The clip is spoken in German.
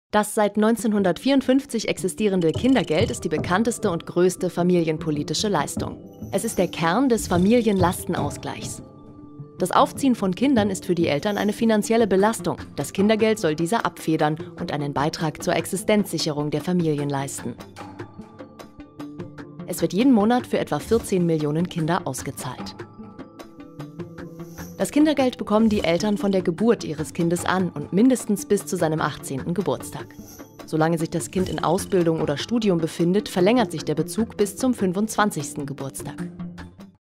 Das seit 1954 existierende Kindergeld ist die bekannteste und größte familienpolitische Leistung. Es ist der Kern des Familienlastenausgleichs. Das Aufziehen von Kindern ist für die Eltern eine finanzielle Belastung. Das Kindergeld soll diese abfedern und einen Beitrag zur Existenzsicherung der Familien leisten. Es wird jeden Monat für etwa 14 Millionen Kinder ausgezahlt. Das Kindergeld bekommen die Eltern von der Geburt ihres Kindes an und mindestens bis zu seinem 18. Geburtstag. Solange sich das Kind in Ausbildung oder Studium befindet, verlängert sich der Bezug bis zum 25. Geburtstag.